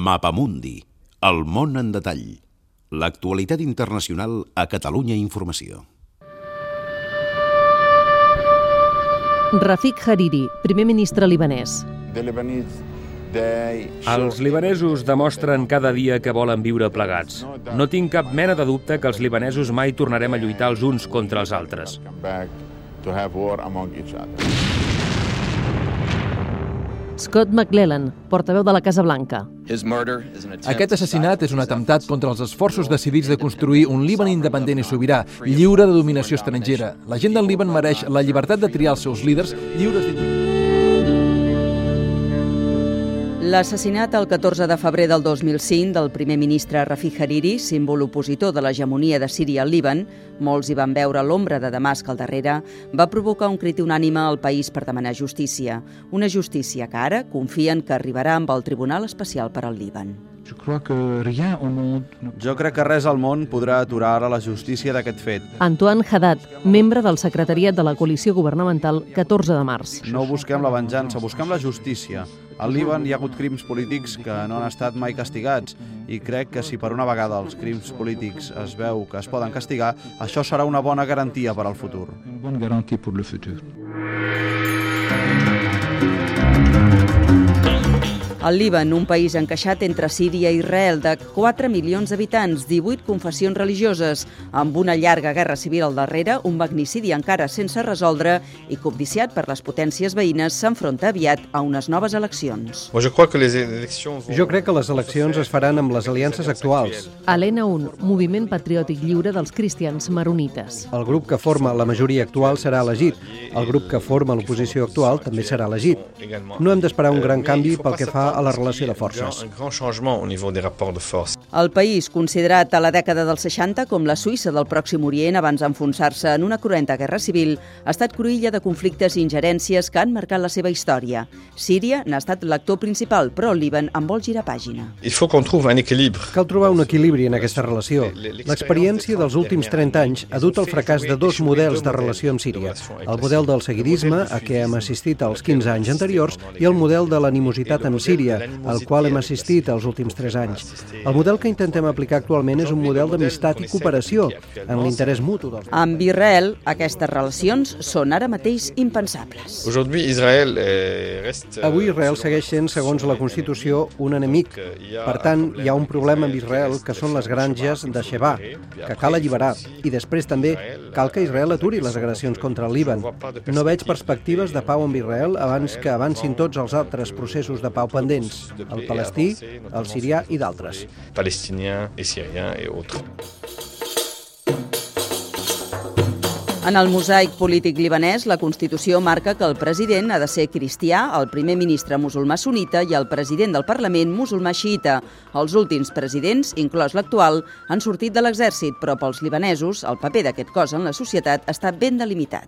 Mapamundi, el món en detall. L'actualitat internacional a Catalunya Informació. Rafik Hariri, primer ministre libanès. Els libanesos demostren cada dia que volen viure plegats. No tinc cap mena de dubte que els libanesos mai tornarem a lluitar els uns contra els altres. Scott McClellan, portaveu de la Casa Blanca. Aquest assassinat és un atemptat contra els esforços decidits de construir un Líban independent i sobirà, lliure de dominació estrangera. La gent del Líban mereix la llibertat de triar els seus líders lliures d'individu. L'assassinat el 14 de febrer del 2005 del primer ministre Rafik Hariri, símbol opositor de l'hegemonia de Síria al Líban, molts hi van veure l'ombra de Damasc al darrere, va provocar un crit unànime al país per demanar justícia. Una justícia que ara confien que arribarà amb el Tribunal Especial per al Líban. Jo crec que res al món podrà aturar ara la justícia d'aquest fet. Antoine Haddad, membre del secretariat de la coalició governamental 14 de març. No busquem la venjança, busquem la justícia. Al Líban hi ha hagut crims polítics que no han estat mai castigats i crec que si per una vegada els crims polítics es veu que es poden castigar, això serà una bona garantia per al futur. El Líban, un país encaixat entre Síria i Israel, de 4 milions d'habitants, 18 confessions religioses, amb una llarga guerra civil al darrere, un magnicidi encara sense resoldre i cobdiciat per les potències veïnes, s'enfronta aviat a unes noves eleccions. Jo crec que les eleccions es faran amb les aliances actuals. Alena Un, moviment patriòtic lliure dels cristians maronites. El grup que forma la majoria actual serà elegit. El grup que forma l'oposició actual també serà elegit. No hem d'esperar un gran canvi pel que fa a la relació de forces. El país, considerat a la dècada dels 60 com la Suïssa del Pròxim Orient abans d'enfonsar-se en una cruenta guerra civil, ha estat cruïlla de conflictes i ingerències que han marcat la seva història. Síria n'ha estat l'actor principal, però el Líban en vol girar pàgina. Cal trobar un equilibri en aquesta relació. L'experiència dels últims 30 anys ha dut al fracàs de dos models de relació amb Síria. El model del seguidisme, a què hem assistit als 15 anys anteriors, i el model de l'animositat amb Síria, al qual hem assistit els últims 3 anys. El model que intentem aplicar actualment és un model d'amistat i cooperació, en l'interès mutu dels... Amb Israel, aquestes relacions són ara mateix impensables. Avui Israel segueix sent, segons la Constitució, un enemic. Per tant, hi ha un problema amb Israel, que són les granges de Sheba, que cal alliberar. I després també cal que Israel aturi les agressions contra el Líban. No veig perspectives de pau amb Israel abans que avancin tots els altres processos de pau pendents, el palestí, el sirià i d'altres. En el mosaic polític libanès, la Constitució marca que el president ha de ser cristià, el primer ministre musulmà sunita i el president del Parlament musulmà xiita. Els últims presidents, inclòs l'actual, han sortit de l'exèrcit, però pels libanesos el paper d'aquest cos en la societat està ben delimitat.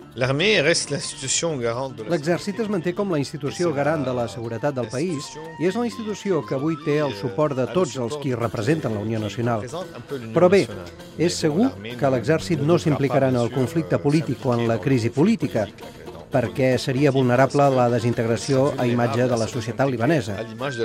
L'exèrcit es manté com la institució garant de la seguretat del país i és la institució que avui té el suport de tots els qui representen la Unió Nacional. Però bé, és segur que l'exèrcit no s'implicarà en el conflicte polític o en la crisi política, perquè seria vulnerable la desintegració a imatge de la societat libanesa.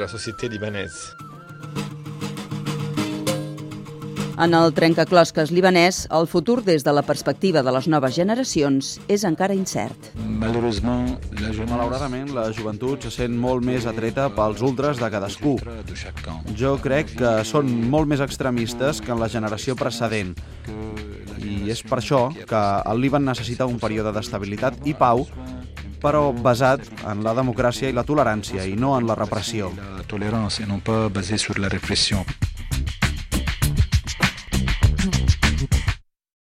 En el trencaclosques libanès, el futur des de la perspectiva de les noves generacions és encara incert. Malauradament, la joventut se sent molt més atreta pels ultres de cadascú. Jo crec que són molt més extremistes que en la generació precedent. I és per això que el Líban necessita un període d'estabilitat i pau, però basat en la democràcia i la tolerància i no en la repressió.